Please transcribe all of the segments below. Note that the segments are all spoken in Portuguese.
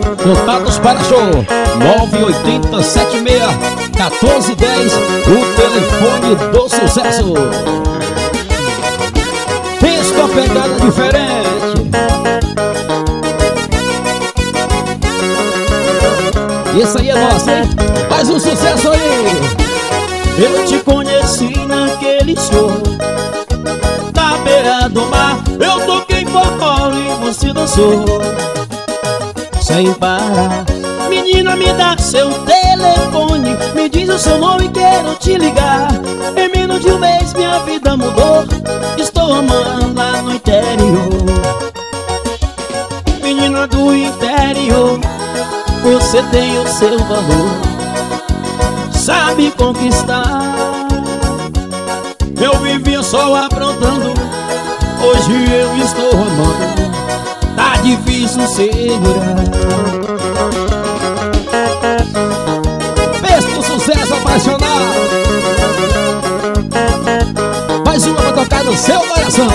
Contatos para show 98076-1410, o telefone do sucesso. Pensa com a pegada diferente. Isso aí é nosso, hein? Mais um sucesso aí. Eu te conheci naquele show da beira do mar. Eu toquei forró e você dançou sem parar. Menina, me dá seu telefone, me diz o seu nome, quero te ligar. Em menos de um mês minha vida mudou, estou amando lá no interior. Menina do interior, você tem o seu valor, sabe conquistar. Eu vivia só aprontando, hoje eu estou amando, tá difícil segurar. Pensa no sucesso apaixonado. Mais uma pra tocar no seu coração.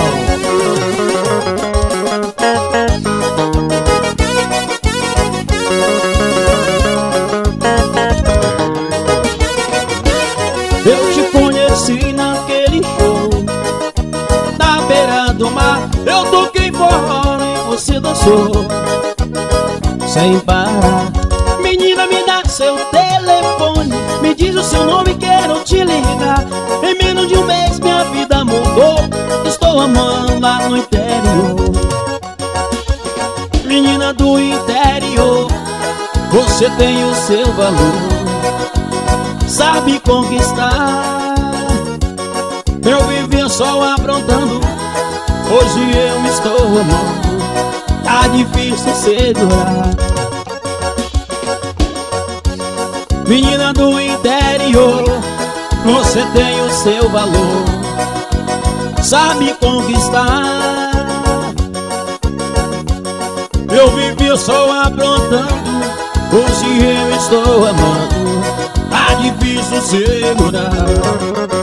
Eu te conheci naquele show da beira do mar. Eu toquei forró e você dançou sem parar. Menina, me dá seu telefone, me diz o seu nome, quero te ligar. Em menos de um mês minha vida mudou, estou amando lá no interior. Menina do interior, você tem o seu valor, sabe conquistar. Eu vivia só aprontando, hoje eu estou amando, tá difícil segurar. Menina do interior, você tem o seu valor, sabe conquistar. Eu vivia só aprontando, hoje eu estou amando, tá difícil segurar.